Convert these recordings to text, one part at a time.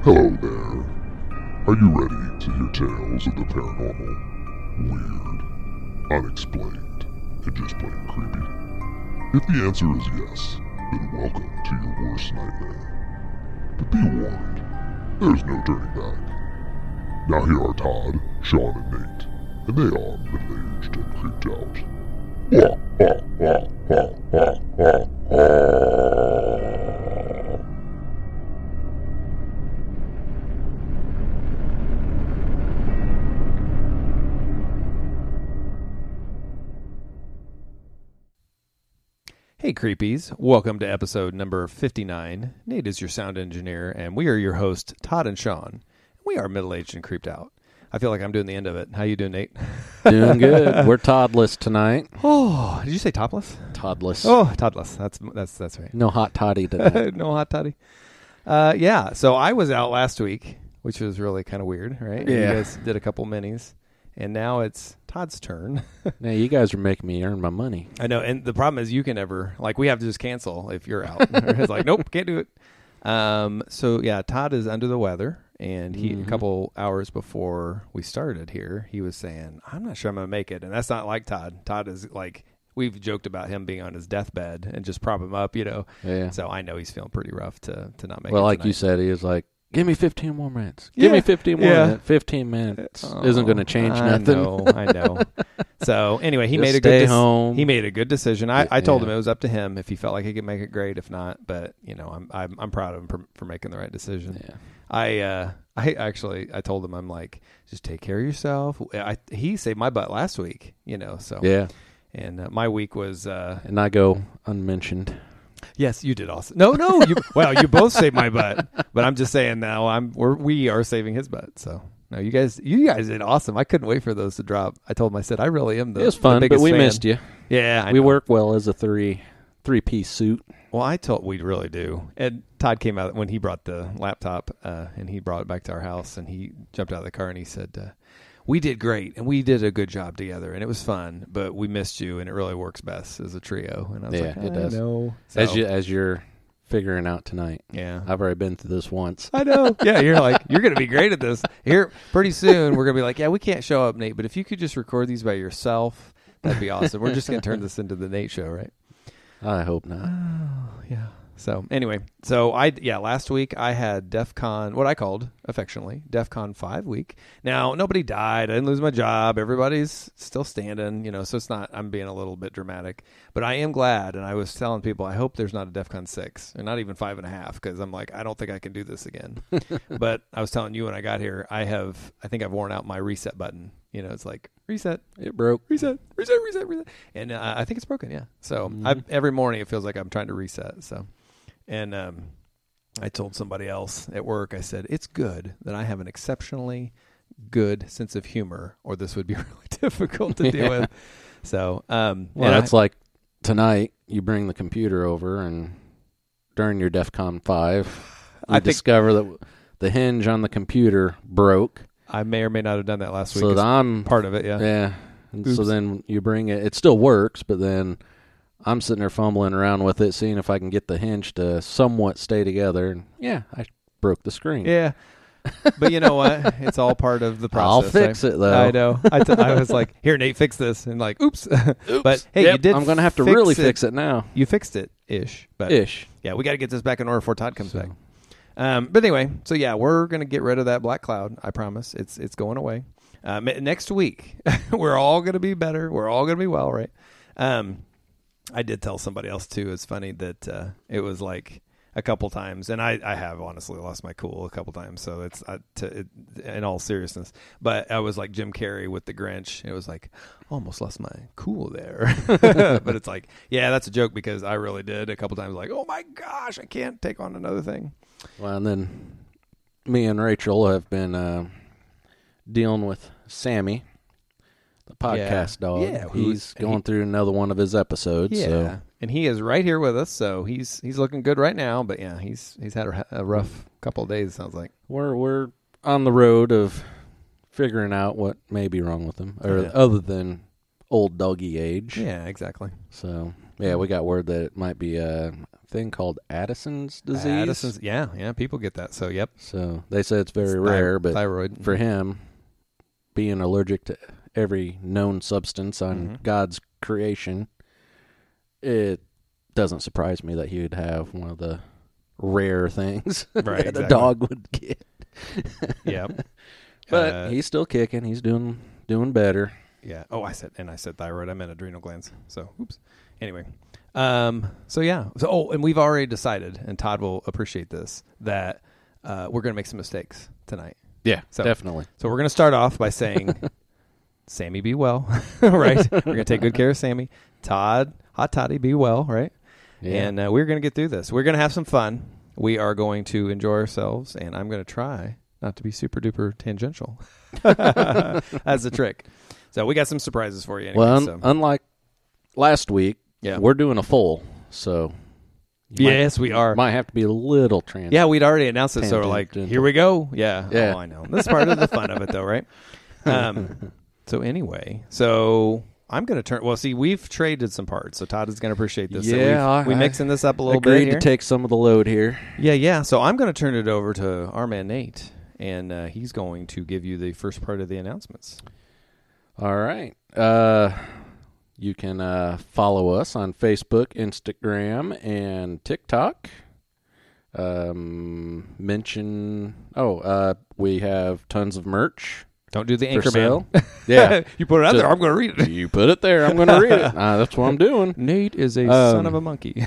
Hello there. Are you ready to hear tales of the paranormal, weird, unexplained, and just plain creepy? If the answer is yes, then welcome to your worst nightmare. But be warned, there's no turning back. Now here are Todd, Sean, and Nate, and they are middle-aged and creeped out. Hey creepies, welcome to episode number 59. Nate is your sound engineer, and we are your hosts, Todd and Sean. We are middle-aged and creeped out. I feel like I'm doing the end of it. How you doing, Nate? Doing good. We're Toddless tonight. Oh, did you say topless? Toddless. Oh, Toddless. That's right. No hot toddy tonight. No hot toddy. Yeah, so I was out last week, which was really kind of weird, right? Yeah. You guys did a couple minis, and now it's Todd's turn. Now you guys are making me earn my money. I know, and the problem is you can never, like, we have to just cancel if you're out. It's like, nope, can't do it. So, yeah, Todd is under the weather, and he a couple hours before we started here, he was saying, I'm not sure I'm going to make it, and that's not like Todd. Todd is, like, we've joked about him being on his deathbed and just prop him up, you know. Yeah. So I know he's feeling pretty rough to not make it Well, like tonight. you said, he was like, give me 15 more minutes. Give me 15 more minutes. 15 minutes isn't going to change nothing. I know. So anyway, he Just made a stay good home. He made a good decision. I told him Yeah. it was up to him. If he felt like he could make it, great. If not, but you know, I'm proud of him for making the right decision. Yeah. I told him, I'm like, just take care of yourself. He saved my butt last week, you know. So Yeah. and my week was And I go unmentioned. yes, you did also. No, you both saved my butt. But I'm just saying now we are saving his butt. So no, you guys did awesome. I couldn't wait for those to drop. I told him, I said, I really am It was fun, the but biggest we fan. missed you. Yeah, We work well as a three-piece suit. Well, we really do. And Todd came out when he brought the laptop, and he brought it back to our house, and he jumped out of the car and he said, we did great, and we did a good job together, and it was fun, but we missed you, and it really works best as a trio. And I was like, it does. I know. So, As you're figuring out tonight. yeah. I've already been through this once. I know. Yeah, you're like, you're going to be great at this. Here, pretty soon, we're going to be like, yeah, we can't show up, Nate, but if you could just record these by yourself, that'd be awesome. We're just going to turn this into the Nate Show, right? I hope not. Oh, yeah. So anyway, last week I had DEF CON, what I called affectionately DEF CON 5 week. Now, nobody died. I didn't lose my job. Everybody's still standing, you know, so it's not, I'm being a little bit dramatic, but I am glad. And I was telling people, I hope there's not a DEF CON 6 and not even 5.5, because I'm like, I don't think I can do this again. But I was telling you when I got here, I think I've worn out my reset button. You know, it's like, reset. It broke. Reset. And I think it's broken, yeah. So every morning it feels like I'm trying to reset, so. And I told somebody else at work, I said, it's good that I have an exceptionally good sense of humor, or this would be really difficult to deal with. So, That's like tonight, you bring the computer over, and during your DEF CON 5, you discover that the hinge on the computer broke. I may or may not have done that last week. So I'm part of it, yeah. Yeah. And Oops. so then you bring it still works, but then I'm sitting there fumbling around with it, seeing if I can get the hinge to somewhat stay together. And yeah, I broke the screen. Yeah. But you know what? It's all part of the process. I'll fix it, though. I know. I was like, here, Nate, fix this. And like, oops. But hey, you did. I'm going to have to really fix it now. You fixed it, ish. But Ish. yeah, we got to get this back in order before Todd comes back. But anyway, so yeah, we're going to get rid of that black cloud. I promise. It's going away. Next week, we're all going to be better. We're all going to be well, right? I did tell somebody else too. It's funny that it was like a couple times, and I have honestly lost my cool a couple times. So it's in all seriousness. But I was like Jim Carrey with the Grinch. It was like almost lost my cool there. But it's like, yeah, that's a joke, because I really did a couple times. Like, oh my gosh, I can't take on another thing. Well, and then me and Rachel have been dealing with Sammy, the podcast dog. Yeah, he's going through another one of his episodes. Yeah, So. and he is right here with us, so he's looking good right now. But yeah, he's had a rough couple of days. It sounds like We're on the road of figuring out what may be wrong with him, or other than old doggy age. Yeah, exactly. So Yeah, we got word that it might be a thing called Addison's disease. Addison's, yeah, people get that. So, yep. So they said it's very rare, but thyroid. For him, being allergic to every known substance on God's creation, it doesn't surprise me that he would have one of the rare things that a dog would get. Yep. But he's still kicking. He's doing better. Yeah. Oh, I said thyroid. I meant adrenal glands. So, oops. Anyway. So yeah. So, and we've already decided, and Todd will appreciate this, that we're going to make some mistakes tonight. Yeah, definitely. So we're going to start off by saying, Sammy, be well, right? We're going to take good care of Sammy. Todd, hot toddy, be well, right? Yeah. And we're going to get through this. We're going to have some fun. We are going to enjoy ourselves, and I'm going to try not to be super duper tangential. That's the trick. So we got some surprises for you. Anyway, well, unlike last week, we're doing a full, so yes, we are. Might have to be a little trans. Yeah, we'd already announced it, so we're like, here we go. Yeah. Oh, I know. That's part of the fun of it, though, right? So anyway, I'm going to turn. Well, see, we've traded some parts, so Todd is going to appreciate this. Yeah, so we're mixing this up a little bit. Agreed to take some of the load here. Yeah. So I'm going to turn it over to our man Nate, and he's going to give you the first part of the announcements. All right. You can follow us on Facebook, Instagram, and TikTok. We have tons of merch. Don't do the Anchorman. Yeah. You put it out there, I'm going to read it. You put it there, I'm going to read it. That's what I'm doing. Nate is a son of a monkey.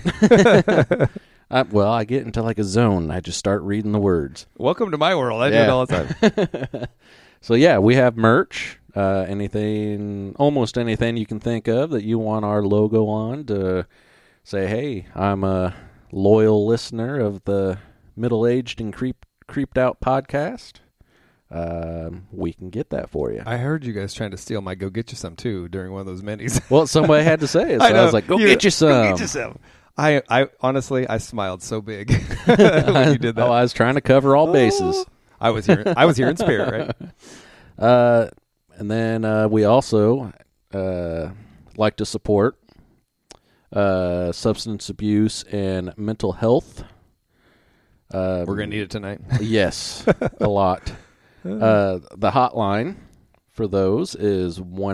I get into like a zone. I just start reading the words. Welcome to my world. I do it all the time. So, yeah, we have merch. Almost anything you can think of that you want our logo on to say, hey, I'm a loyal listener of the Middle-Aged and Creeped Out podcast. We can get that for you. I heard you guys trying to steal my Go Get You Some, too, during one of those minis. Well, somebody had to say it, so I was like, Go get you some. Go get you some. I honestly, I smiled so big when you did that. I was trying to cover all bases. I was here in spirit, right? And then we also like to support substance abuse and mental health. We're going to need it tonight. Yes, a lot. The hotline for those is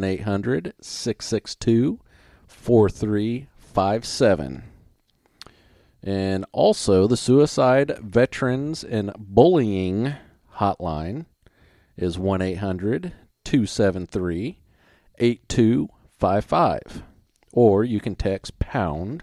1-800-662-4357. And also the Suicide, Veterans, and Bullying hotline is 1-800-273-8255. Or you can text pound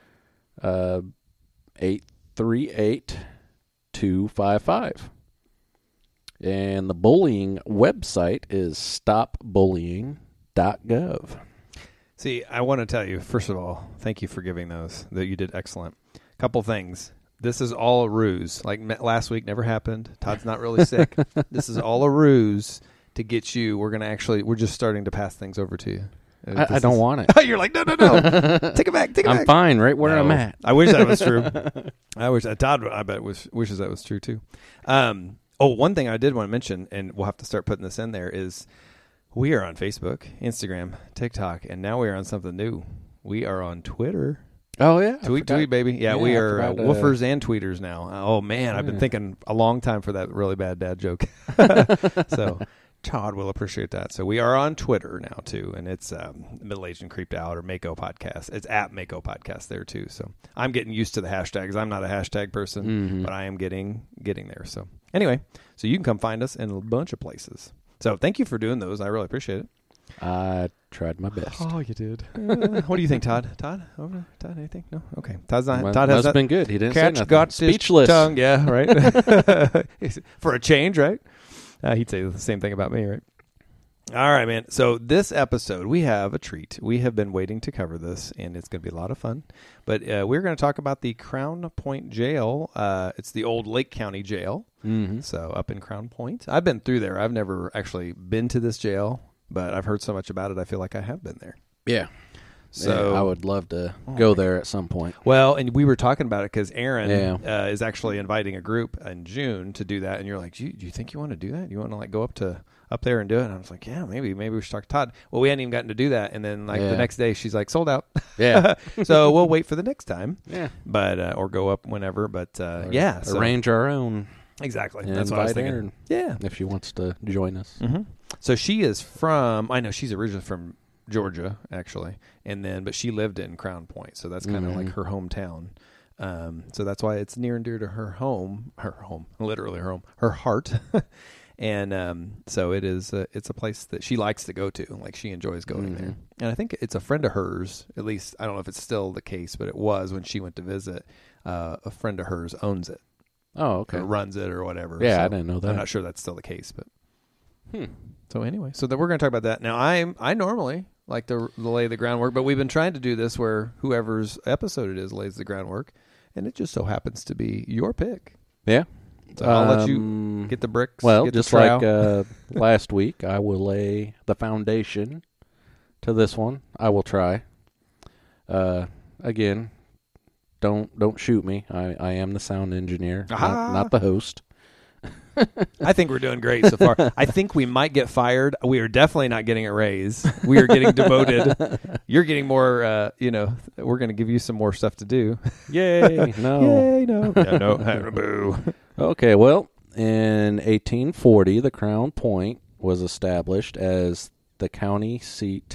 838-255. And the bullying website is stopbullying.gov. See, I want to tell you, first of all, thank you for giving those. That you did excellent. Couple things. This is all a ruse. Like last week, never happened. Todd's not really sick. This is all a ruse to get you. We're just starting to pass things over to you. I don't want it. You're like, no. Take it back. I'm fine right where I'm at. I wish that was true. I wish Todd, I bet, wishes that was true too. One thing I did want to mention, and we'll have to start putting this in there, is we are on Facebook, Instagram, TikTok, and now we are on something new. We are on Twitter. Oh, yeah. Tweet, baby. Yeah, we are woofers and tweeters now. Oh, man, I've been thinking a long time for that really bad dad joke. So Todd will appreciate that. So we are on Twitter now, too, and it's Middle-Aged and Creeped Out or Mako Podcast. It's at Mako Podcast there, too. So I'm getting used to the hashtags. I'm not a hashtag person, but I am getting there. So anyway, so you can come find us in a bunch of places. So thank you for doing those. I really appreciate it. I tried my best. Oh, you did. What do you think, Todd? Todd, anything? No? Okay. Todd's not. Well, Todd has been good. He didn't catch say nothing. Got speechless. Tongue. Yeah, right. For a change, right? He'd say the same thing about me, right? All right, man. So this episode, we have a treat. We have been waiting to cover this, and it's going to be a lot of fun. But we're going to talk about the Crown Point Jail. It's the old Lake County Jail. Mm-hmm. So up in Crown Point. I've been through there. I've never actually been to this jail, but I've heard so much about it, I feel like I have been there. Yeah. So I would love to go there at some point. Well, and we were talking about it because Aaron is actually inviting a group in June to do that. And you're like, do you think you want to do that? You want to like go up to up there and do it? And I was like, yeah, maybe we should talk to Todd. Well, we hadn't even gotten to do that. And then the next day she's like, sold out. Yeah. So we'll wait for the next time. Yeah. But, or go up whenever. But, So arrange our own. Exactly. And that's what I was thinking. Aaron, yeah. If she wants to join us. Mm-hmm. So she is I know she's originally from Georgia, actually. But she lived in Crown Point. So that's kind of like her hometown. So that's why it's near and dear to her heart. And so it is. It's a place that she likes to go to. Like she enjoys going there. And I think it's a friend of hers. At least I don't know if it's still the case, but it was when she went to visit. A friend of hers owns it. Oh, okay. Or runs it or whatever. Yeah, so I didn't know that. I'm not sure that's still the case, but. So anyway, so we're going to talk about that now. I normally like to lay the groundwork, but we've been trying to do this where whoever's episode it is lays the groundwork. And it just so happens to be your pick. Yeah. So I'll let you get the bricks. Well, get just like last week, I will lay the foundation to this one. I will try. Again, don't shoot me. I am the sound engineer, not the host. I think we're doing great so far. I think we might get fired. We are definitely not getting a raise. We are getting demoted. You're getting more, we're going to give you some more stuff to do. Yay. No. Yay, no. Yeah, no. Boo. Okay, well, in 1840, the Crown Point was established as the county seat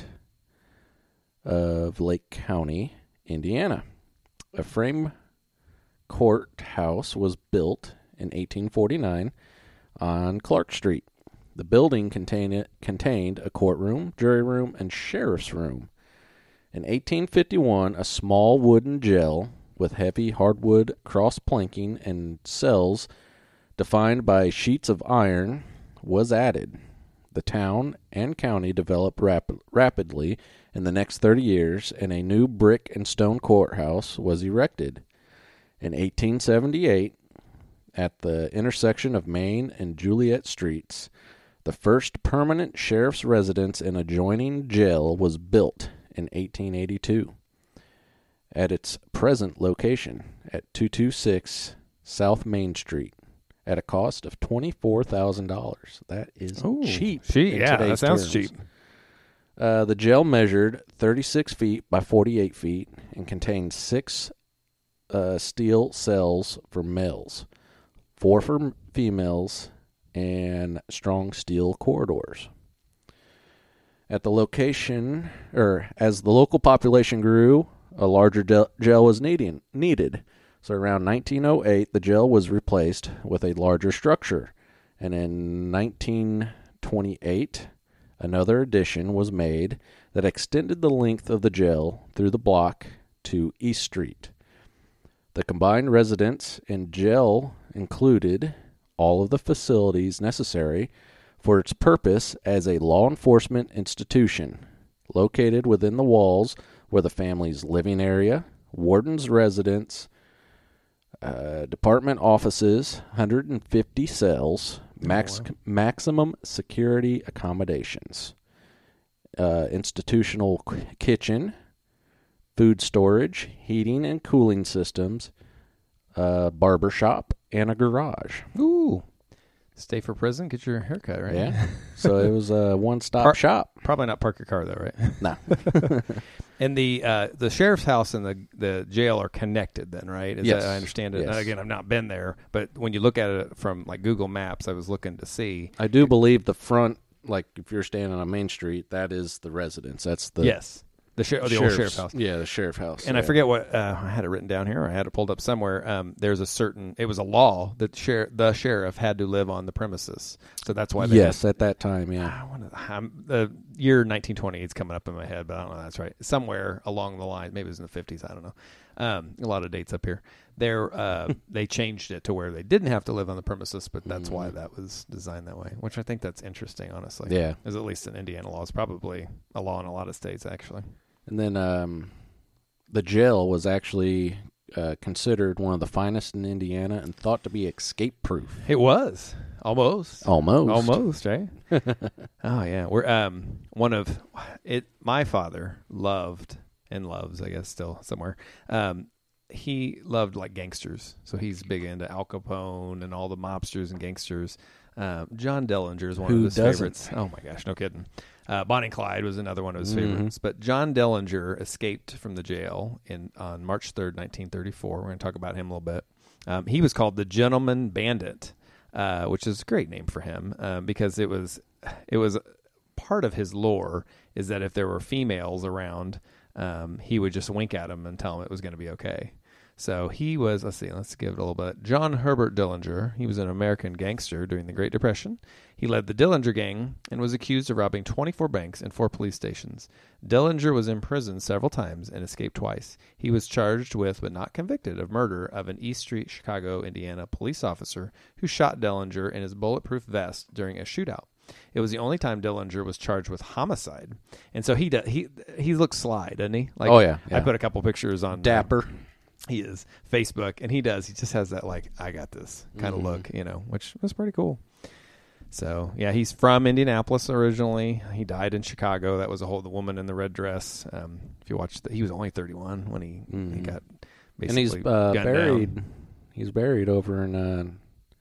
of Lake County, Indiana. A frame courthouse was built in 1849 on Clark Street. The building contained a courtroom, jury room, and sheriff's room. In 1851, a small wooden jail with heavy hardwood cross planking and cells defined by sheets of iron was added. The town and county developed rapidly in the next 30 years, and a new brick and stone courthouse was erected. In 1878, at the intersection of Main and Juliet Streets, the first permanent sheriff's residence and adjoining jail was built in 1882. At its present location at 226 South Main Street at a cost of $24,000. That is cheap. Yeah, that sounds cheap. The jail measured 36 feet by 48 feet and contained 6 steel cells for males, 4 for females, and strong steel corridors. At the location, as the local population grew, a larger jail was needed. So around 1908, the jail was replaced with a larger structure. And in 1928, another addition was made that extended the length of the jail through the block to East Street. The combined residence and jail included all of the facilities necessary for its purpose as a law enforcement institution. Located within the walls were the family's living area, warden's residence, department offices, 150 cells, maximum security accommodations, institutional kitchen, food storage, heating and cooling systems, barber shop, and a garage. Ooh. Stay for prison, get your haircut, right? Yeah. So it was a one-stop shop. Probably not park your car, though, right? No. And the sheriff's house and the jail are connected then, right? Yes. I understand it. Yes. And again, I've not been there, but when you look at it from like Google Maps, I was looking to see. I do believe the front, like if you're standing on Main Street, that is the residence. That's the Yes. The old sheriff's house. Yeah, the sheriff's house. And I forget what I had it written down here. Or I had it pulled up somewhere. It was a law that the sheriff had to live on the premises. So that's why. Yes, at that time, yeah. The year 1920 is coming up in my head, but I don't know if that's right. Somewhere along the line, maybe it was in the 50s. I don't know. A lot of dates up here. They changed it to where they didn't have to live on the premises, but that's why that was designed that way. Which I think that's interesting, honestly. Yeah, as at least in Indiana law, it's probably a law in a lot of states actually. And then the jail was actually considered one of the finest in Indiana and thought to be escape-proof. It was. Almost, right? Oh, yeah. We're my father loved and loves, I guess, still somewhere. He loved, like, gangsters. So he's big into Al Capone and all the mobsters and gangsters. John Dillinger is one Who of his doesn't? favorites. Oh my gosh, no kidding. Bonnie and Clyde was another one of his favorites. But John Dillinger escaped from the jail on March 3rd, 1934. We're going to talk about him a little bit. He was called the Gentleman Bandit, which is a great name for him because it was part of his lore is that if there were females around, he would just wink at them and tell them it was going to be okay. So he was, let's give it a little bit. John Herbert Dillinger. He was an American gangster during the Great Depression. He led the Dillinger Gang and was accused of robbing 24 banks and 4 police stations. Dillinger was imprisoned several times and escaped twice. He was charged with, but not convicted, of murder of an East Street, Chicago, Indiana police officer who shot Dillinger in his bulletproof vest during a shootout. It was the only time Dillinger was charged with homicide. And so he looks sly, doesn't he? Like, Oh, yeah. I put a couple pictures on Dapper. he is Facebook, and he just has that like I got this kind of look, which was pretty cool. So yeah, he's from Indianapolis originally. He died in Chicago. That was the woman in the red dress. If you watch, he was only 31 when he got basically And he's buried. buried. He's buried over in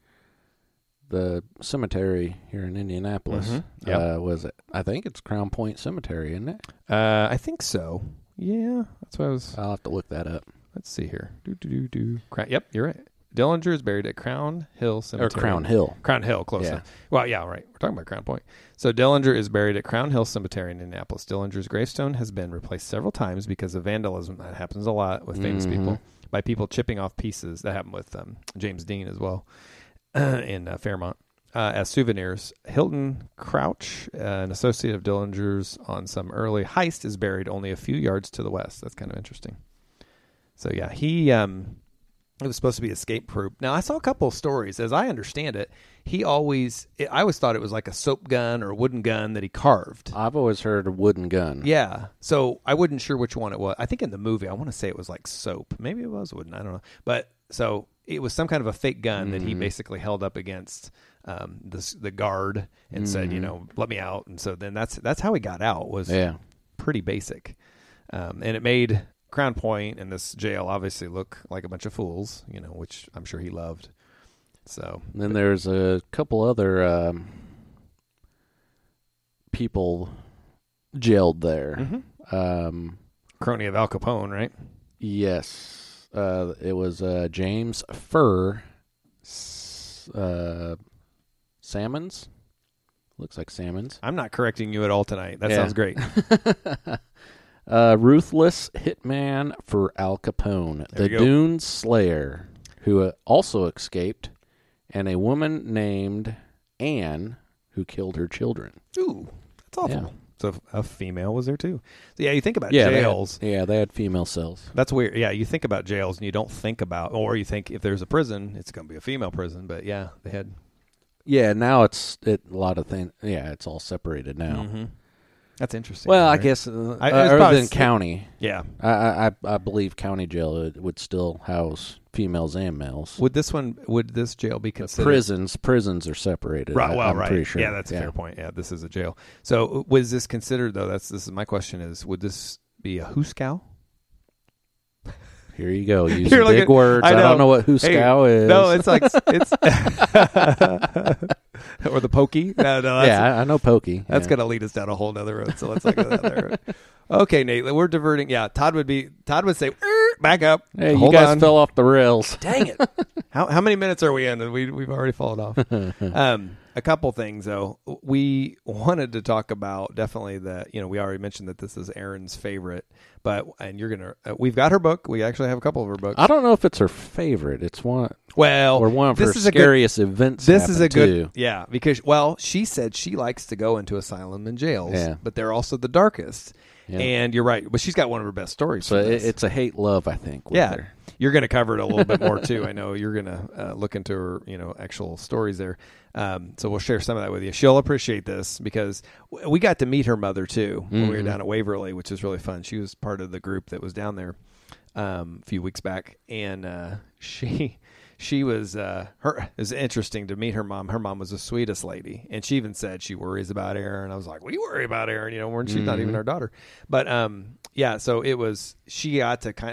the cemetery here in Indianapolis. Mm-hmm. Yep. Was it? I think it's Crown Point Cemetery, isn't it? I think so. Yeah, that's what I was. I'll have to look that up. Let's see here. Yep, you're right. Dillinger is buried at Crown Hill Cemetery. Or Crown Hill. Crown Hill, close Yeah. enough. Well, yeah, right. We're talking about Crown Point. So Dillinger is buried at Crown Hill Cemetery in Indianapolis. Dillinger's gravestone has been replaced several times because of vandalism. That happens a lot with famous people, by people chipping off pieces. That happened with James Dean as well in Fairmont. As souvenirs, Hilton Crouch, an associate of Dillinger's on some early heist, is buried only a few yards to the west. That's kind of interesting. So yeah, he it was supposed to be escape-proof. Now I saw a couple of stories. As I understand it, I always thought it was like a soap gun or a wooden gun that he carved. I've always heard a wooden gun. Yeah, so I wasn't sure which one it was. I think in the movie, I want to say it was like soap. Maybe it was wooden. I don't know. But so it was some kind of a fake gun that he basically held up against the guard and said, let me out. And so then that's how he got out. Was pretty basic, and it made Crown Point and this jail obviously look like a bunch of fools, which I'm sure he loved. So And then there's a couple other people jailed there. crony of Al Capone, right? Yes. It was James Furr Salmons. Looks like Salmons. I'm not correcting you at all tonight. That sounds great. Ruthless hitman for Al Capone, the Dune Slayer, who also escaped, and a woman named Anne who killed her children. Ooh, that's awful. Yeah. So a female was there too. So yeah, you think about jails. They had female cells. That's weird. Yeah, you think about jails and you don't think about, or you think if there's a prison, it's going to be a female prison. But yeah, they had. Yeah, now it's a lot of things. Yeah, it's all separated now. Mm-hmm. That's interesting. Well, right? I guess probably other than county. Yeah. I believe county jail would still house females and males. Would this jail be considered? Prisons are separated. Right. Well, I'm right. pretty sure. Yeah, that's a fair point. Yeah, this is a jail. So was this considered, though, this is my question is, would this be a hooskow? Here you go. Using big words. I don't know what hooskow is. No, it's like, it's or the pokey. No, I know pokey. That's going to lead us down a whole nother road. So let's not go down there. Okay, Nate, we're diverting. Yeah, Todd would say, back up. Hey, Hold you guys on. fell off the rails. Dang it. How many minutes are we in? And we've already fallen off. A couple things, though. We wanted to talk about definitely that, we already mentioned that this is Erin's favorite, and you're going to, we've got her book. We actually have a couple of her books. I don't know if it's her favorite. It's one. Well, or one of her scariest events. This is a good, too. yeah, because, she said she likes to go into asylum and jails, but they're also the darkest. Yeah. And you're right, but she's got one of her best stories. So it's a hate-love, I think. With her. You're going to cover it a little bit more too. I know you're going to look into her, actual stories there. So we'll share some of that with you. She'll appreciate this because we got to meet her mother too when we were down at Waverly, which was really fun. She was part of the group that was down there a few weeks back, and she was it was interesting to meet her mom. Her mom was the sweetest lady, and she even said she worries about Erin. I was like, we worry about Erin, she's not even our daughter. But so it was, she got to kind of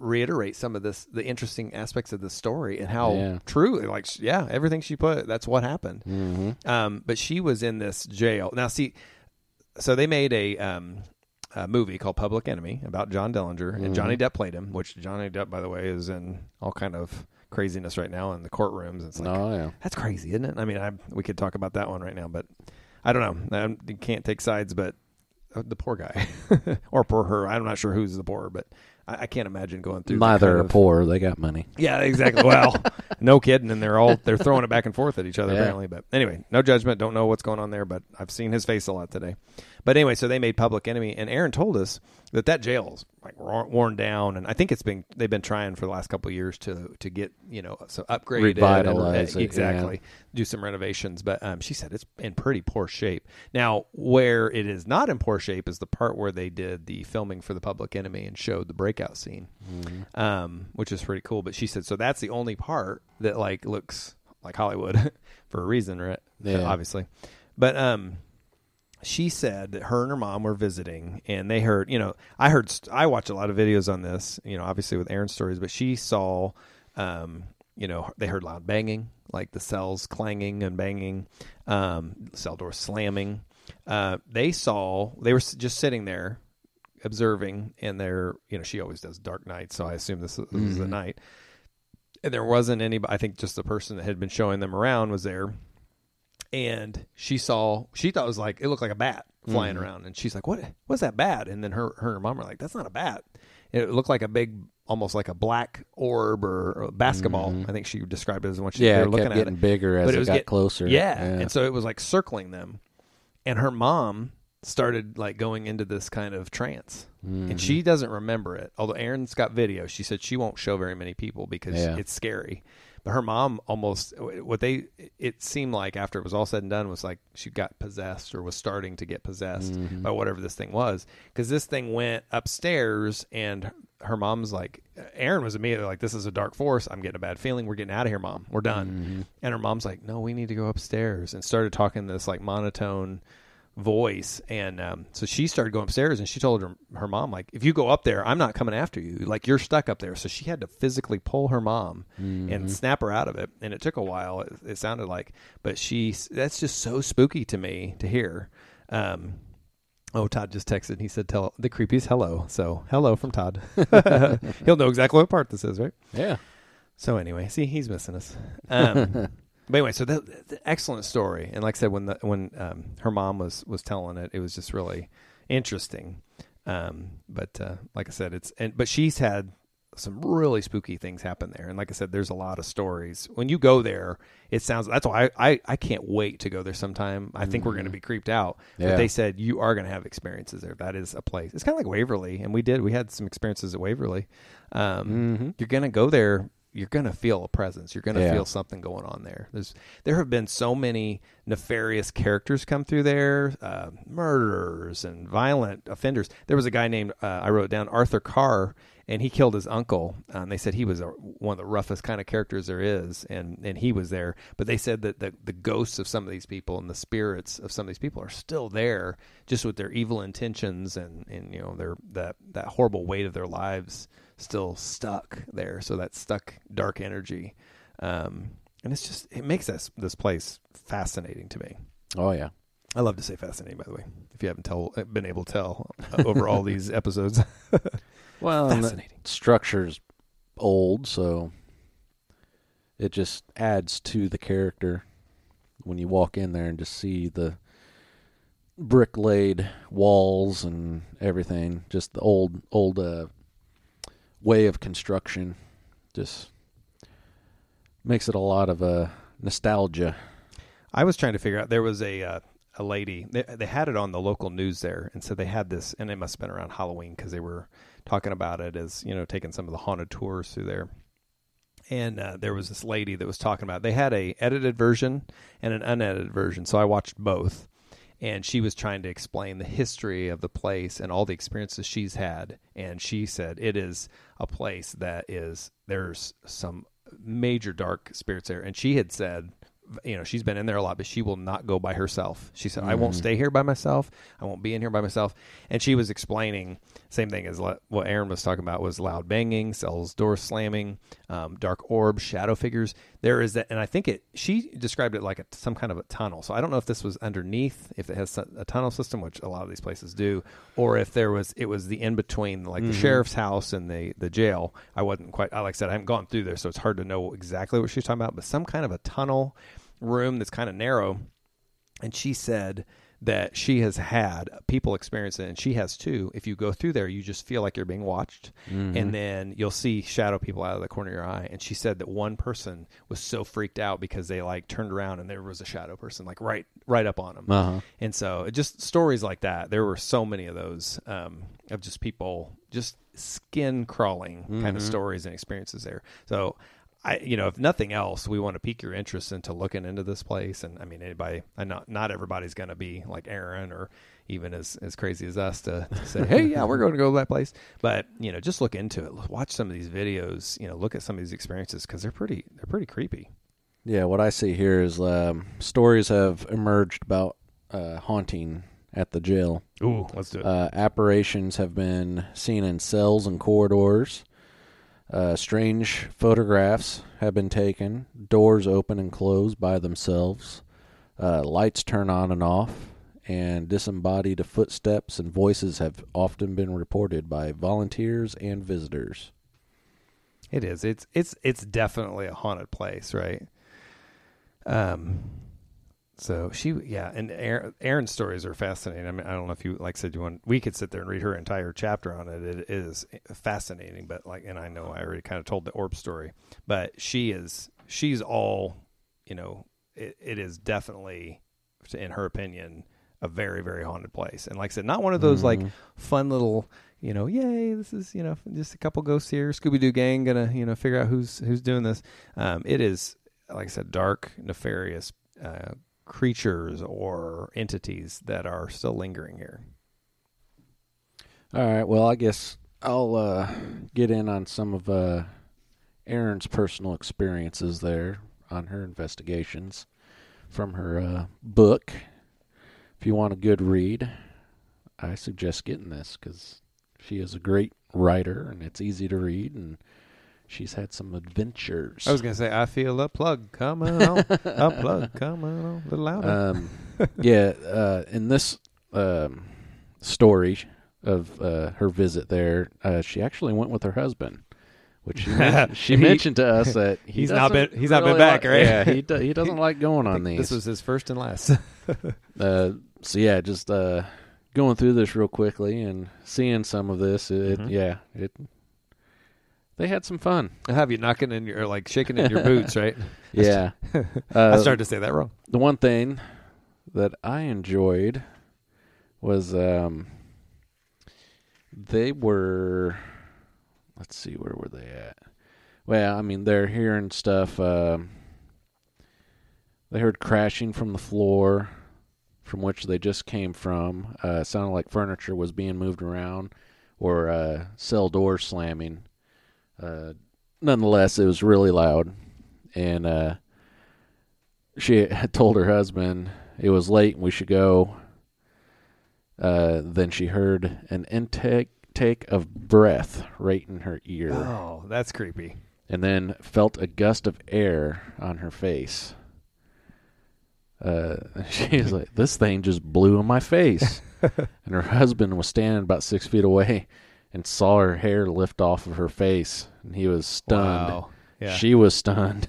reiterate some of the interesting aspects of the story and how Yeah. true, like, everything she put, that's what happened. Mm-hmm. But she was in this jail. Now, see, so they made a movie called Public Enemy about John Dillinger, and Johnny Depp played him, which Johnny Depp, by the way, is in all kind of craziness right now in the courtrooms. It's like, that's crazy, isn't it? I mean, we could talk about that one right now, but I don't know. You can't take sides, but the poor guy or poor her. I'm not sure who's the poor, but I can't imagine going through. Neither are poor. They got money. Yeah, exactly. Well, no kidding. And they're throwing it back and forth at each other apparently. But anyway, no judgment. Don't know what's going on there, but I've seen his face a lot today. But anyway, so they made Public Enemy, and Aaron told us that jail's like worn down, and I think they've been trying for the last couple of years to get so upgrade revitalize it, exactly, do some renovations. But she said it's in pretty poor shape now. Where it is not in poor shape is the part where they did the filming for the Public Enemy and showed the breakout scene, which is pretty cool. But she said so that's the only part that like looks like Hollywood for a reason, right? Yeah, obviously, but she said that her and her mom were visiting, and they heard, I watch a lot of videos on this, obviously with Aaron's stories, but she saw, they heard loud banging, like the cells clanging and banging, cell doors slamming. They were just sitting there observing, and she always does dark nights, so I assume this was the night. And there wasn't anybody, I think just the person that had been showing them around was there. And she thought it was like, it looked like a bat flying around. And she's like, what's that bat? And then her and her mom were like, that's not a bat. It looked like a big, almost like a black orb or a basketball. I think she described it as when they were looking at it. Yeah, getting bigger as it got closer. Yeah. And so it was like circling them. And her mom started like going into this kind of trance. And she doesn't remember it. Although Aaron's got video, she said she won't show very many people because it's scary. But her mom it seemed like after it was all said and done was like she got possessed or was starting to get possessed by whatever this thing was. Because this thing went upstairs, and her mom's like, Aaron was immediately like, this is a dark force. I'm getting a bad feeling. We're getting out of here, Mom. We're done. And her mom's like, no, we need to go upstairs, and started talking this like monotone voice. And so she started going upstairs, and she told her mom, like, if you go up there, I'm not coming after you, like, you're stuck up there. So she had to physically pull her mom and snap her out of it, and it took a while, it sounded like, but that's just so spooky to me to hear. Todd just texted, he said tell the creepies hello. So hello from Todd. He'll know exactly what part this is, right? Yeah. So anyway, see, he's missing us. But anyway, so the excellent story, and like I said, when her mom was telling it, it was just really interesting. But like I said, but she's had some really spooky things happen there, and like I said, there's a lot of stories. When you go there, that's why I can't wait to go there sometime. I think we're going to be creeped out, but they said you are going to have experiences there. That is a place. It's kind of like Waverly, and we had some experiences at Waverly. You're going to go there. You're going to feel a presence. You're going to feel something going on there. There have been so many nefarious characters come through there, murderers and violent offenders. There was a guy named, I wrote it down, Arthur Carr, and he killed his uncle. They said he was one of the roughest kind of characters there is, and he was there. But they said that the ghosts of some of these people and the spirits of some of these people are still there, just with their evil intentions and that horrible weight of their lives still stuck there. So that stuck dark energy, and it makes this place fascinating to me. Oh yeah, I love to say fascinating, by the way, if you haven't been able to tell over all these episodes. Well, fascinating. And the structure's old, so it just adds to the character when you walk in there and just see the brick laid walls and everything. Just the old way of construction just makes it a lot of nostalgia. I was trying to figure out, there was a lady, they had it on the local news there, and so they had this, and it must have been around Halloween because they were talking about it as, taking some of the haunted tours through there. And there was this lady that was talking about, they had a edited version and an unedited version, so I watched both. And she was trying to explain the history of the place and all the experiences she's had. And she said it is a place there's some major dark spirits there. And she had said she's been in there a lot, but she will not go by herself. She said, I won't stay here by myself. I won't be in here by myself. And she was explaining, same thing as what Aaron was talking about, was loud banging, cells, doors slamming, dark orbs, shadow figures. There is that, and I think she described it like some kind of a tunnel. So I don't know if this was underneath, if it has a tunnel system, which a lot of these places do, or if it was the in-between, like the sheriff's house and the jail. I wasn't quite, like I said, I haven't gone through there, so it's hard to know exactly what she's talking about, but some kind of a tunnel room that's kind of narrow. And she said that she has had people experience it, and she has too. If you go through there, you just feel like you're being watched, and then you'll see shadow people out of the corner of your eye. And she said that one person was so freaked out because they like turned around and there was a shadow person like right up on them. And so just stories like that. There were so many of those of just people just skin crawling kind of stories and experiences there. So if nothing else, we want to pique your interest into looking into this place. And I mean, not everybody's going to be like Aaron or even as crazy as us to say, hey, yeah, we're going to go to that place. But, just look into it. Watch some of these videos, look at some of these experiences because they're pretty creepy. Yeah. What I see here is stories have emerged about haunting at the jail. Ooh, let's do it. Apparitions have been seen in cells and corridors. Strange photographs have been taken. Doors open and close by themselves. Lights turn on and off. And disembodied footsteps and voices have often been reported by volunteers and visitors. It is. It's definitely a haunted place, right? So and Aaron's stories are fascinating. I mean, I don't know if you, like I said, we could sit there and read her entire chapter on it. It is fascinating, but and I know I already kind of told the orb story, but she's all, it is definitely, in her opinion, a very, very haunted place. And like I said, not one of those like fun little, yay, this is, just a couple ghosts here, Scooby-Doo gang gonna, figure out who's doing this. It is, like I said, dark, nefarious, creatures or entities that are still lingering here. All right. Well, I guess I'll get in on some of Erin's personal experiences there on her investigations from her book. If you want a good read, I suggest getting this because she is a great writer and it's easy to read, and she's had some adventures. I was going to say, I feel a plug coming on. A plug coming on. A little louder. In this story of her visit there, she actually went with her husband, which she mentioned to us that he's not been back, right? Yeah, he doesn't like going on these. This was his first and last. Just going through this real quickly and seeing some of this, they had some fun. I have you knocking in your, like shaking in your boots, right? Yeah. I started to say that wrong. The one thing that I enjoyed was they were, let's see, where were they at? Well, I mean, they're hearing stuff. They heard crashing from the floor from which they just came from. It sounded like furniture was being moved around or cell doors slamming. Nonetheless, it was really loud, and she had told her husband it was late and we should go. Then she heard an intake of breath right in her ear. Oh, that's creepy. And then felt a gust of air on her face. She was like, this thing just blew in my face. And her husband was standing about 6 feet away and saw her hair lift off of her face. And he was stunned. Wow. Yeah. She was stunned.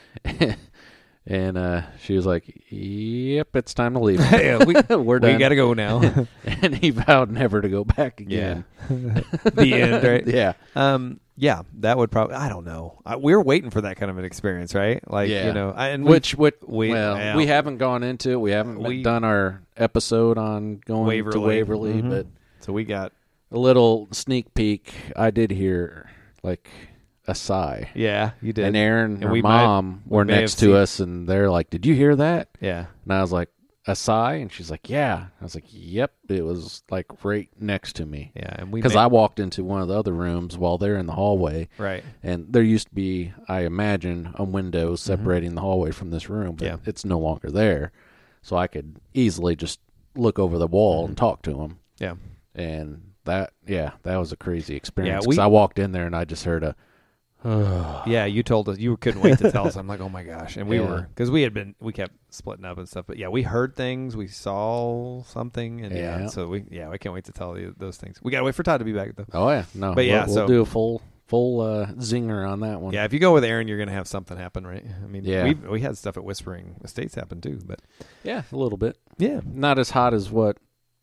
And she was like, yep, it's time to leave. Yeah, we're done. We got to go now. And he vowed never to go back again. Yeah. The end, right? Yeah. Yeah, that would probably, I don't know. We're waiting for that kind of an experience, right? Like, yeah. We haven't gone into it. We haven't done our episode on going to Waverly, mm-hmm. but so we got a little sneak peek. I did hear like a sigh. Yeah, you did. And Aaron and her mom were next to us, and they're like, "Did you hear that?" Yeah. And I was like, a sigh, and she's like, yeah. I was like, yep, it was like right next to me. Yeah, and because I walked into one of the other rooms while they're in the hallway, right, and there used to be, I imagine, a window separating the hallway from this room, but it's no longer there, so I could easily just look over the wall and talk to him. Yeah, and that was a crazy experience. Yeah, because I walked in there and I just heard a. Yeah, you told us you couldn't wait to tell us. I'm like, oh my gosh, and we were because we kept splitting up and stuff. But yeah, we heard things, we saw something, and so we can't wait to tell you those things. We gotta wait for Todd to be back though. Oh yeah, no, but yeah, we'll do a full zinger on that one. Yeah, if you go with Aaron, you're gonna have something happen, right? I mean, yeah, we had stuff at Whispering Estates happen too, but yeah, a little bit. Yeah, not as hot as what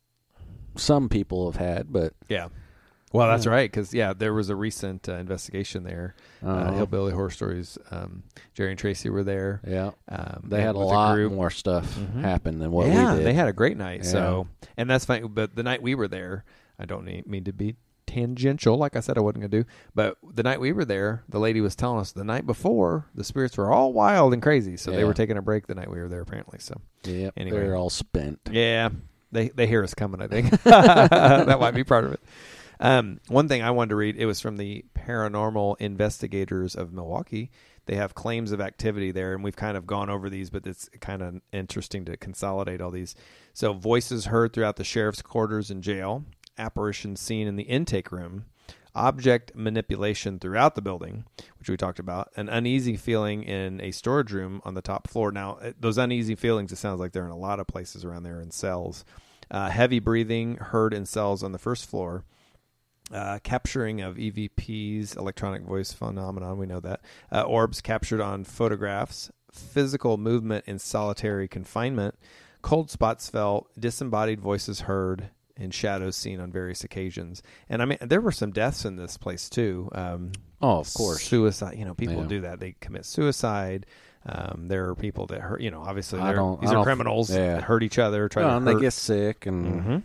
some people have had, but yeah. Well, that's right, because there was a recent investigation there. Hillbilly Horror Stories. Jerry and Tracy were there. Yeah, they had a lot more stuff happen than what we did. They had a great night. Yeah. So, and that's fine. But the night we were there, I don't mean to be tangential, like I said I wasn't going to do. But the night we were there, the lady was telling us the night before the spirits were all wild and crazy. So they were taking a break the night we were there, apparently. So anyway, they're all spent. Yeah, they hear us coming. I think that might be part of it. One thing I wanted to read, it was from the Paranormal Investigators of Milwaukee. They have claims of activity there, and we've kind of gone over these, but it's kind of interesting to consolidate all these. So voices heard throughout the sheriff's quarters and jail, apparitions seen in the intake room, object manipulation throughout the building, which we talked about, an uneasy feeling in a storage room on the top floor. Now, those uneasy feelings, it sounds like they're in a lot of places around there in cells. Heavy breathing heard in cells on the first floor. Capturing of EVPs, electronic voice phenomenon, we know that. Orbs captured on photographs, physical movement in solitary confinement, cold spots felt, disembodied voices heard, and shadows seen on various occasions. And I mean, there were some deaths in this place too. Of course. Suicide, people do that. They commit suicide. There are people that hurt, obviously these are criminals that hurt each other, and they get sick, and,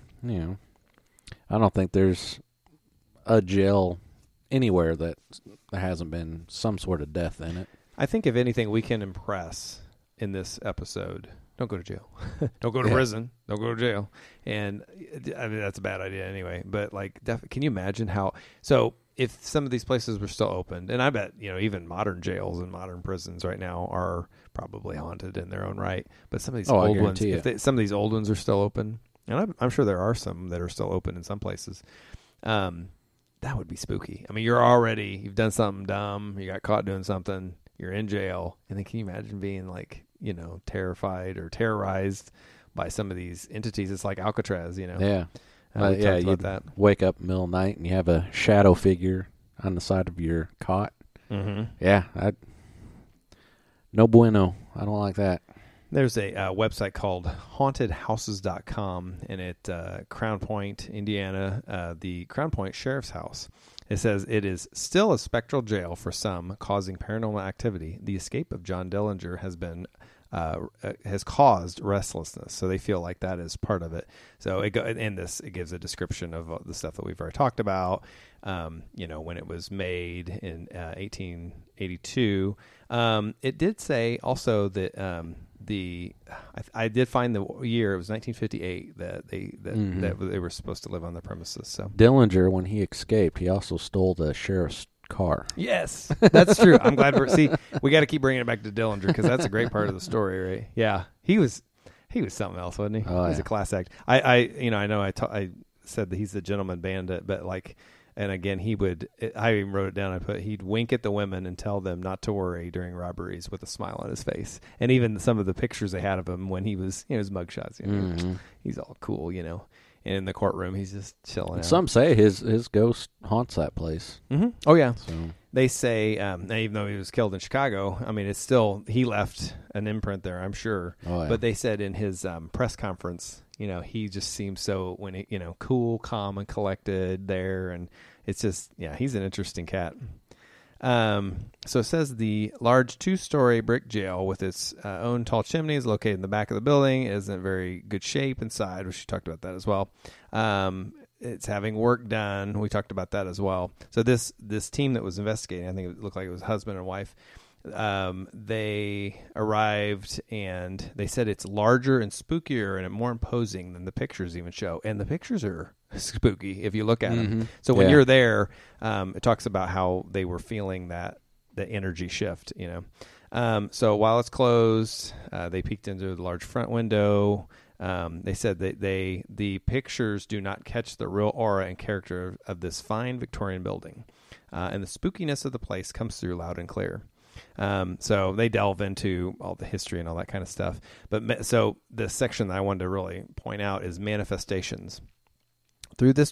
I don't think there's a jail anywhere that there hasn't been some sort of death in it. I think if anything we can impress in this episode, don't go to jail. Don't go to prison. Don't go to jail. And I mean, that's a bad idea anyway. But can you imagine how, so if some of these places were still open, and I bet, even modern jails and modern prisons right now are probably haunted in their own right. But some of these old ones, some of these old ones are still open, and I'm sure there are some that are still open in some places. That would be spooky. I mean, you've done something dumb, you got caught doing something, you're in jail, and then can you imagine being terrified or terrorized by some of these entities? It's like Alcatraz, Yeah. You'd wake up middle of the night and you have a shadow figure on the side of your cot. Mm-hmm. Yeah. No bueno. I don't like that. There's a website called hauntedhouses.com, and at Crown Point, Indiana, the Crown Point Sheriff's House. It says it is still a spectral jail for some, causing paranormal activity. The escape of John Dillinger has caused restlessness, so they feel like that is part of it. So it gives a description of the stuff that we've already talked about. When it was made in 1882. It did say also that I did find the year, it was 1958 that they were supposed to live on the premises. So Dillinger, when he escaped, he also stole the sheriff's car. Yes, that's true. I'm glad we got to keep bringing it back to Dillinger because that's a great part of the story, right? Yeah, he was something else, wasn't he? Oh, he was a class act. I said that he's the gentleman bandit, but and again, I even wrote it down. He'd wink at the women and tell them not to worry during robberies with a smile on his face. And even some of the pictures they had of him when he was, his mugshots, he's all cool, And in the courtroom, he's just chilling out. Some say his ghost haunts that place. Mm-hmm. Oh, yeah. So. They say, even though he was killed in Chicago, I mean, it's still, he left an imprint there, I'm sure. Oh, yeah. But they said in his press conference, he just seems so, cool, calm, and collected there. And it's just, he's an interesting cat. So it says the large 2-story brick jail with its own tall chimneys located in the back of the building is in very good shape inside, which we talked about that as well. It's having work done. We talked about that as well. So this team that was investigating, I think it looked like it was husband and wife, They arrived and they said it's larger and spookier and more imposing than the pictures even show. And the pictures are spooky if you look at them. So when you're there, it talks about how they were feeling the energy shift, So while it's closed, they peeked into the large front window. They said that the pictures do not catch the real aura and character of this fine Victorian building. And the spookiness of the place comes through loud and clear. So they delve into all the history and all that kind of stuff. But so the section that I wanted to really point out is manifestations. Through this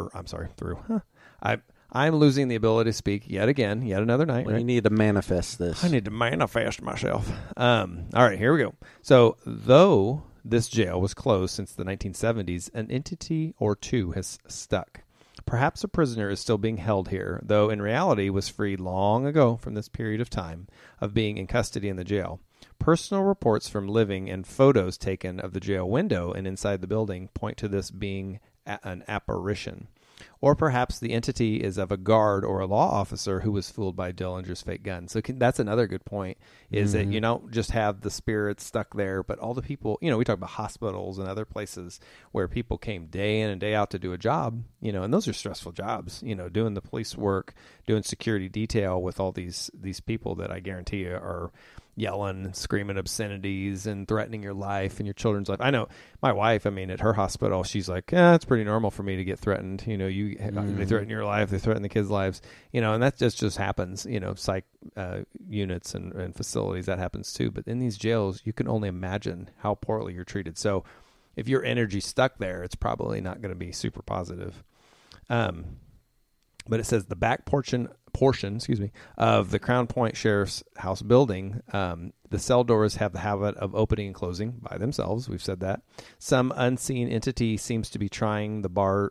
I'm losing the ability to speak yet another night. Well, right? you need to manifest this. I need to manifest myself. All right, here we go. So though this jail was closed since the 1970s, an entity or two has stuck. Perhaps a prisoner is still being held here, though in reality was freed long ago from this period of time of being in custody in the jail. Personal reports from living and photos taken of the jail window and inside the building point to this being an apparition. Or perhaps the entity is of a guard or a law officer who was fooled by Dillinger's fake gun. So that's another good point, is that you don't just have the spirits stuck there, but all the people, we talk about hospitals and other places where people came day in and day out to do a job, and those are stressful jobs, doing the police work, doing security detail with all these people that I guarantee you are yelling and screaming obscenities and threatening your life and your children's life. I know my wife, at her hospital, she's like, it's pretty normal for me to get threatened. They threaten your life, they threaten the kids' lives, and that just happens, psych units and facilities, that happens too. But in these jails, you can only imagine how poorly you're treated. So if your energy's stuck there, it's probably not going to be super positive. But it says the back portion, of the Crown Point Sheriff's House building, the cell doors have the habit of opening and closing by themselves. We've said that. Some unseen entity seems to be trying the bars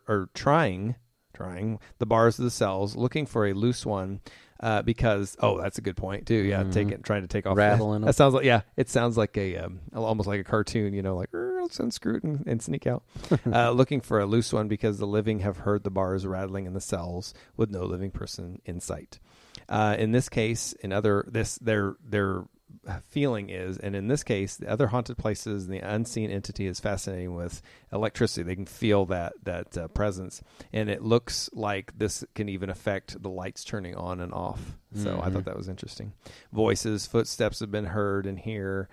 of the cells, looking for a loose one, because that's a good point too. Yeah, trying to take off, rattling. That sounds like it sounds like a almost like a cartoon. Like let's unscrew it and sneak out. Looking for a loose one because the living have heard the bars rattling in the cells with no living person in sight. In this case, their feeling is, and in this case, the other haunted places, the unseen entity is fascinating with electricity. They can feel that presence, and it looks like this can even affect the lights turning on and off. So I thought that was interesting. Voices, footsteps have been heard in here,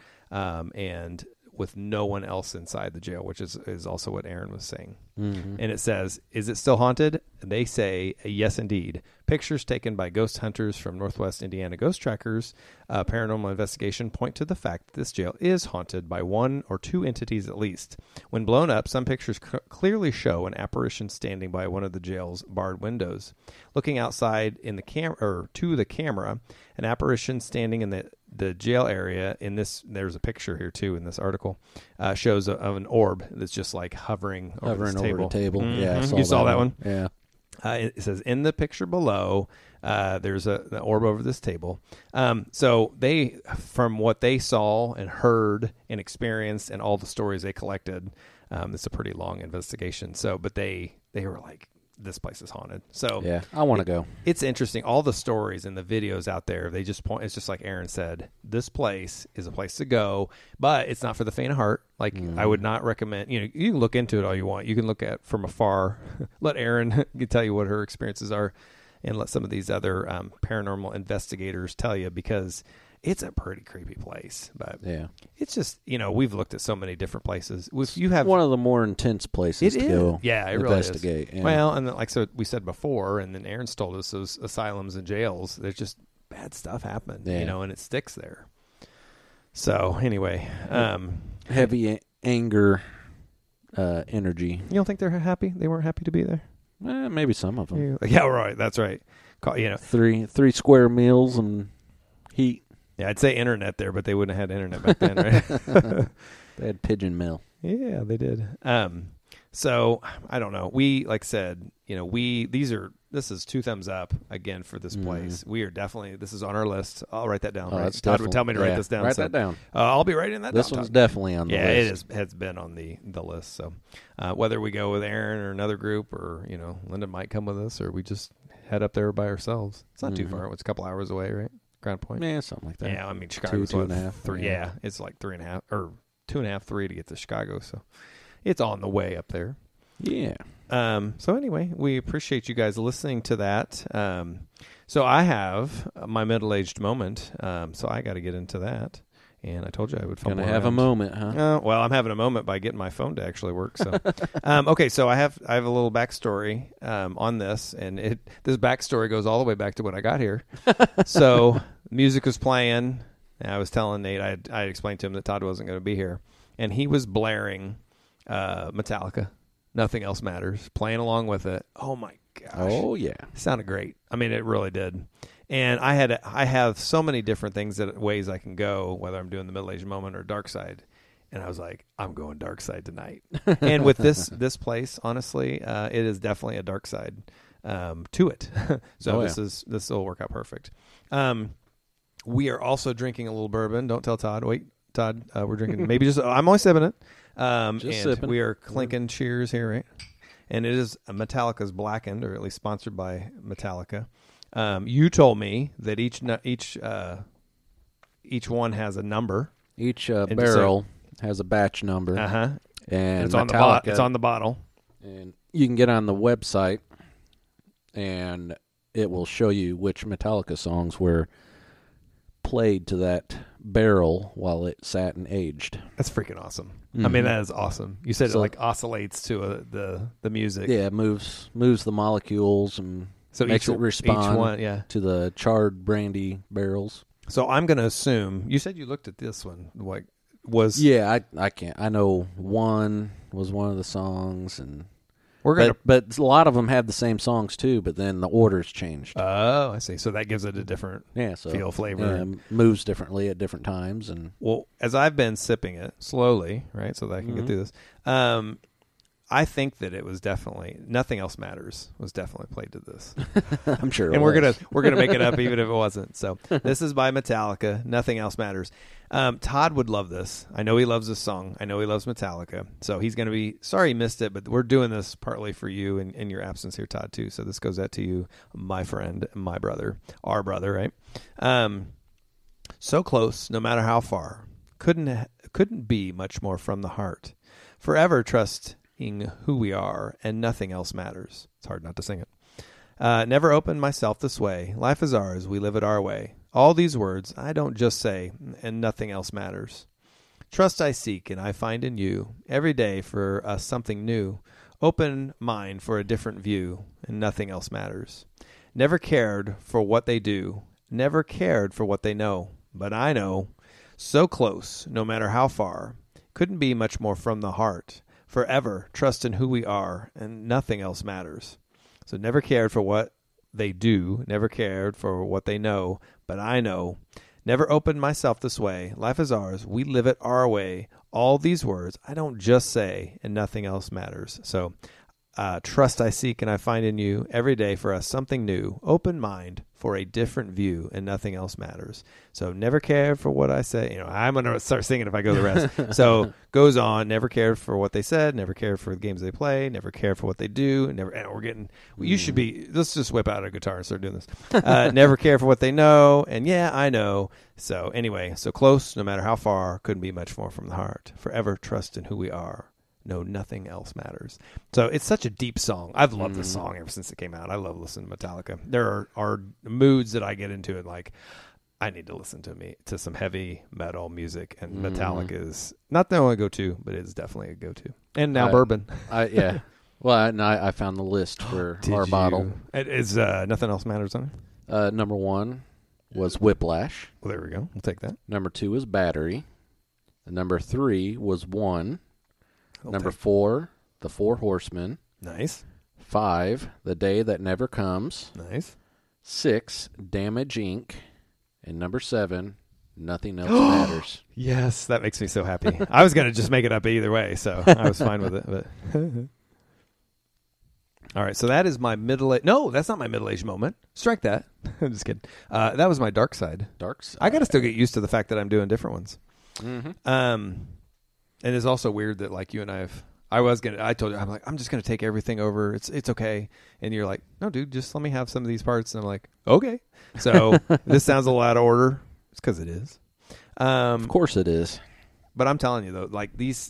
and with no one else inside the jail, which is also what Aaron was saying. And it says, is it still haunted? They say, yes, indeed. Pictures taken by ghost hunters from Northwest Indiana Ghost Trackers Paranormal Investigation point to the fact that this jail is haunted by one or two entities at least. When blown up, some pictures clearly show an apparition standing by one of the jail's barred windows. Looking outside to the camera, an apparition standing in the jail area, there's a picture here too in this article, shows of an orb that's just like hovering over the table. Yeah, you saw that one? Yeah. It says in the picture below, there's an orb over this table. So they, from what they saw and heard and experienced and all the stories they collected, it's a pretty long investigation. So, but they were like, this place is haunted. So yeah, I want to go. It's interesting. All the stories and the videos out there, they just point. It's just like Aaron said. This place is a place to go, but it's not for the faint of heart. Like I would not recommend. You can look into it all you want. You can look at from afar. Let Aaron tell you what her experiences are, and let some of these other paranormal investigators tell you, because it's a pretty creepy place. But yeah, it's just, we've looked at so many different places. You have one of the more intense places to go. Yeah, it investigate. Really is. Yeah. Well, and like we said before, and then Aaron's told us, those asylums and jails, there's just bad stuff happened, and it sticks there. So anyway, heavy anger, energy. You don't think they're happy? They weren't happy to be there? Maybe some of them. Yeah, right. That's right. Three square meals and heat. Yeah, I'd say internet there, but they wouldn't have had internet back then, right? They had pigeon mail. Yeah, they did. So I don't know. We, like I said, this is 2 thumbs up again for this place. We are definitely, this is on our list. I'll write that down. Oh, right? Todd would tell me to write this down. Write that down. I'll be writing that down. This one's definitely on the list. Yeah, it has been on the list. So whether we go with Aaron or another group, or, Linda might come with us, or we just head up there by ourselves. It's not too far. It's a couple hours away, right? Ground Point. Yeah, something like that. Yeah, I mean Chicago's 2.5. 3. Yeah, it's like 3.5 or 2.5, 3 to get to Chicago. So it's on the way up there. Yeah. So anyway, we appreciate you guys listening to that. So I have my middle-aged moment. So I got to get into that. And I told you I would fumble Gonna have a around. moment, huh? Well, I'm having a moment by getting my phone to actually work. So, okay. So I have a little backstory on this, and this backstory goes all the way back to when I got here. So music was playing, and I was telling Nate I explained to him that Todd wasn't going to be here, and he was blaring Metallica. Nothing Else Matters, playing along with it. Oh my gosh! Oh yeah, it sounded great. I mean, it really did. And I have so many different ways I can go, whether I'm doing the Middle Age Moment or Dark Side. And I was like, I'm going Dark Side tonight. And with this place, honestly, it is definitely a Dark Side to it. So this will work out perfect. We are also drinking a little bourbon. Don't tell Todd. Wait, Todd, we're drinking maybe just. I'm only sipping it. And sipping. we are clinking cheers here, right? And it is Metallica's Blackened, or at least sponsored by Metallica. You told me that each one has a number. Each barrel has a batch number. Uh-huh. And it's Metallica, it's on the bottle. And you can get on the website, and it will show you which Metallica songs were played to that barrel while it sat and aged. That's freaking awesome. Mm-hmm. I mean, that is awesome. You said it like oscillates to the music. Yeah, it moves the molecules and so makes it respond to the charred brandy barrels. So I'm going to assume you said you looked at this one. Like was I can't. I know one was one of the songs, and we're gonna. But a lot of them have the same songs too. But then the order's changed. Oh, I see. So that gives it a different feel, flavor. Moves differently at different times. And well, as I've been sipping it slowly, right, so that I can get through this. I think that it was definitely Nothing Else Matters was definitely played to this. I'm sure, and we're gonna make it up even if it wasn't. So this is by Metallica. Nothing Else Matters. Todd would love this. I know he loves this song. I know he loves Metallica. So he's gonna be sorry he missed it, but we're doing this partly for you and in your absence here, Todd, too. So this goes out to you, my friend, my brother, our brother, right? So close, no matter how far. Couldn't be much more from the heart. Forever trust. Who we are, and nothing else matters. It's hard not to sing it. Never open myself this way. Life is ours. We live it our way. All these words I don't just say, and nothing else matters. Trust I seek, and I find in you. Every day for us something new. Open mind for a different view, and nothing else matters. Never cared for what they do. Never cared for what they know. But I know. So close, no matter how far. Couldn't be much more from the heart. Forever trust in who we are, and nothing else matters. So never cared for what they do, never cared for what they know, but I know. Never opened myself this way. Life is ours. We live it our way. All these words I don't just say, and nothing else matters. So trust I seek, and I find in you. Every day for us something new. Open mind for a different view, and nothing else matters. So never cared for what I say. I'm going to start singing if I go the rest. So goes on. Never cared for what they said. Never cared for the games they play. Never cared for what they do. Never. And we're getting. You should be. Let's just whip out a guitar and start doing this. Never care for what they know. And yeah, I know. So anyway, so close, no matter how far. Couldn't be much more from the heart. Forever trust in who we are. No, nothing else matters. So it's such a deep song. I've loved this song ever since it came out. I love listening to Metallica. There are moods that I get into it like I need to listen to some heavy metal music, and Metallica is not the only go-to, but it's definitely a go-to. And now bourbon. Yeah. Well, I found the list for our bottle. It is Nothing Else Matters on it? Number 1 was Whiplash. Well, there we go. We'll take that. Number 2 was Battery. And number 3 was One. Number 4, The Four Horsemen. Nice. 5, The Day That Never Comes. Nice. 6, Damage Inc. And number 7, Nothing Else Matters. Yes, that makes me so happy. I was going to just make it up either way, so I was fine with it. But all right, so that is my middle-aged... No, that's not my middle-aged moment. Strike that. I'm just kidding. That was my dark side. Dark side. I got to still get used to the fact that I'm doing different ones. Mm-hmm. And it's also weird that like you and I've I told you, I'm like, I'm just gonna take everything over. It's okay. And you're like, no, dude, just let me have some of these parts. And I'm like, okay. So this sounds a lot of order. It's because it is. Of course it is. But I'm telling you though, like those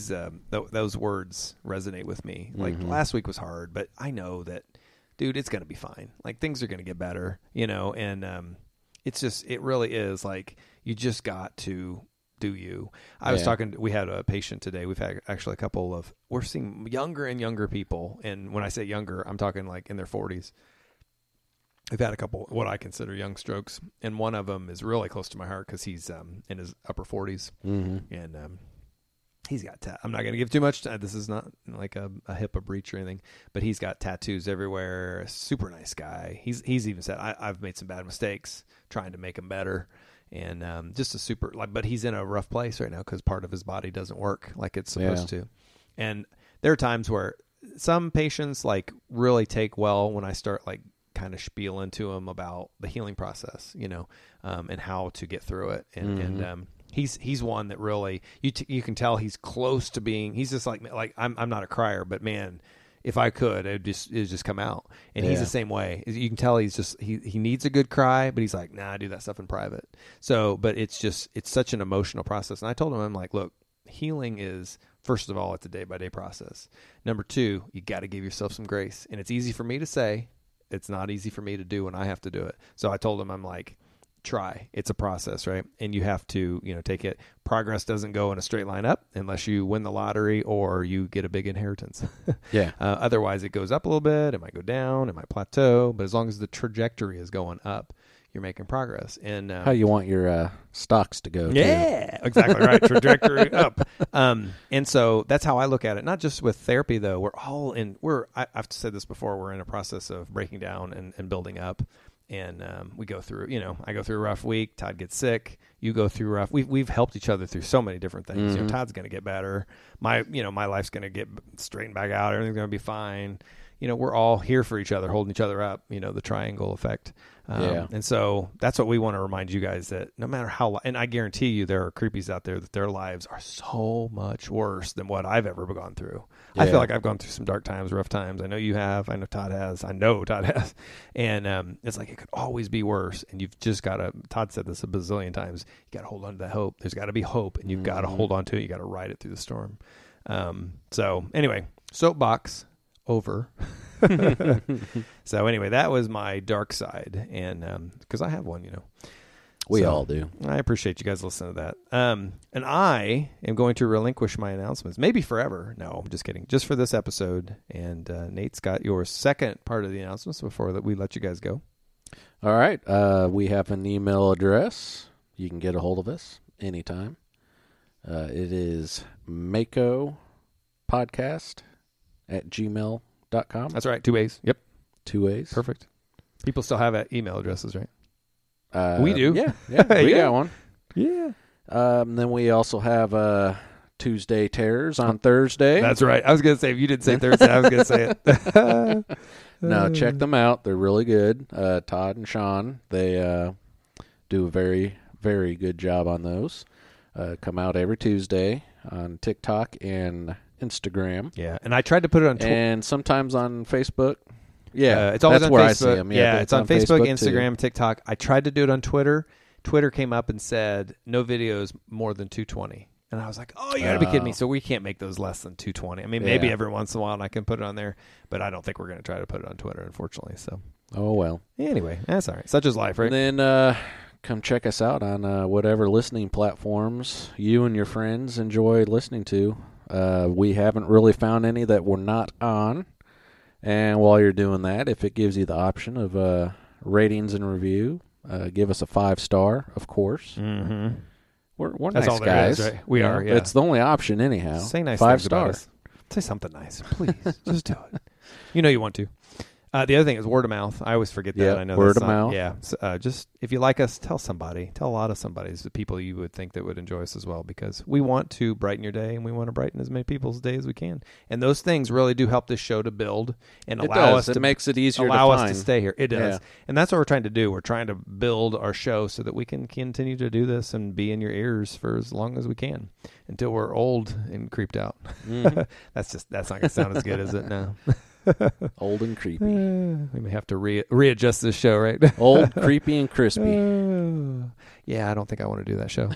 words resonate with me. Like last week was hard, but I know that, dude, it's gonna be fine. Like things are gonna get better, and it really is like you just got to do you. I was talking, we had a patient today. We've had actually we're seeing younger and younger people. And when I say younger, I'm talking like in their 40s. We've had a couple, what I consider young strokes. And one of them is really close to my heart because he's in his upper 40s. Mm-hmm. And he's got, I'm not going to give too much. This is not like a HIPAA breach or anything, but he's got tattoos everywhere. Super nice guy. He's even said, I've made some bad mistakes trying to make him better. And just a super, but he's in a rough place right now because part of his body doesn't work like it's supposed to. And there are times where some patients really take well when I start kind of spiel into them about the healing process, and how to get through it. And he's one that really you can tell he's close to being. He's just like I'm not a crier, but man, if I could, it'd just come out. And he's the same way. You can tell he's just he needs a good cry, but he's like, nah, I do that stuff in private. So, but it's such an emotional process. And I told him, I'm like, look, healing is, first of all, it's a day-by-day process. Number 2, you got to give yourself some grace. And it's easy for me to say. It's not easy for me to do when I have to do it. So I told him, I'm like, try. It's a process, right? And you have to, take it. Progress doesn't go in a straight line up unless you win the lottery or you get a big inheritance. Yeah. Otherwise, it goes up a little bit. It might go down. It might plateau. But as long as the trajectory is going up, you're making progress. And how you want your stocks to go. Yeah, exactly right. Trajectory up. And so that's how I look at it. Not just with therapy, though. I've said this before. We're in a process of breaking down and building up. And we go through, I go through a rough week. Todd gets sick. You go through rough. We've helped each other through so many different things. Mm-hmm. Todd's going to get better. My life's going to get straightened back out. Everything's going to be fine. We're all here for each other, holding each other up. The triangle effect. And so that's what we want to remind you guys, that no matter how, and I guarantee you there are creepies out there that their lives are so much worse than what I've ever gone through. Yeah. I feel like I've gone through some dark times, rough times. I know you have. I know Todd has. And it's like it could always be worse. And you've just got to, Todd said this a bazillion times, you got to hold on to that hope. There's got to be hope, and you've got to hold on to it. You got to ride it through the storm. So anyway, soapbox over. So anyway, that was my dark side, and because I have one, we all do. I appreciate you guys listening to that. And I am going to relinquish my announcements, maybe forever. No, I'm just kidding. Just for this episode. And Nate's got your second part of the announcements before that we let you guys go. All right. We have an email address. You can get a hold of us anytime. It is makopodcast@gmail.com. That's right. 2 ways. Yep. 2 ways. Perfect. People still have email addresses, right? We do. Yeah. We got one. Yeah. Then we also have Tuesday Terrors on Thursday. That's right. I was going to say, if you didn't say Thursday, I was going to say it. No, check them out. They're really good. Todd and Sean, they do a very, very good job on those. Come out every Tuesday on TikTok and Instagram. Yeah, and I tried to put it on Twitter. And sometimes on Facebook. Yeah, it's always that's on where Facebook. I see them. Yeah, it's on Facebook, Instagram, too. TikTok. I tried to do it on Twitter. Twitter came up and said, no videos more than 220. And I was like, oh, you got to be kidding me. So we can't make those less than 220. I mean, maybe every once in a while I can put it on there, but I don't think we're going to try to put it on Twitter, unfortunately. So. Oh, well. Anyway, that's all right. Such is life, right? And then come check us out on whatever listening platforms you and your friends enjoy listening to. We haven't really found any that we're not on. And while you're doing that, if it gives you the option of ratings and review, give us a 5-star, of course. Mm-hmm. We're That's nice all there guys. is, right? We are, yeah. It's the only option anyhow. Say nice 5 things about stars. us. Say something nice, please. Just do it. You know you want to. The other thing is word of mouth. I always forget that. Yeah, I know word that's of not- mouth. Yeah. So, just if you like us, tell somebody. Tell a lot of somebody's the people you would think that would enjoy us as well, because we want to brighten your day and we want to brighten as many people's day as we can. And those things really do help this show to build and It allow does. us It to makes it easier allow to us find. to stay here. It does. Yeah. And that's what we're trying to do. We're trying to build our show so that we can continue to do this and be in your ears for as long as we can until we're old and creeped out. Mhm. That's not going to sound as good, is it? No. Old and creepy. We may have to readjust this show, right? Old, creepy, and crispy. Yeah, I don't think I want to do that show.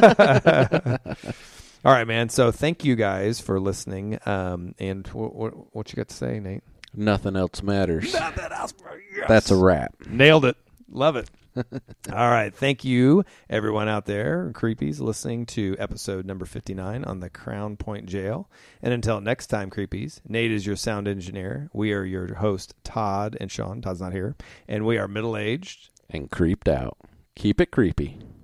All right, man. So thank you guys for listening. And what you got to say, Nate? Nothing else matters. Nothing else. Yes. That's a wrap. Nailed it. Love it. All right. Thank you, everyone out there, creepies, listening to episode number 59 on the Crown Point Jail. And until next time, creepies, Nate is your sound engineer. We are your host, Todd and Sean. Todd's not here. And we are middle-aged. And creeped out. Keep it creepy.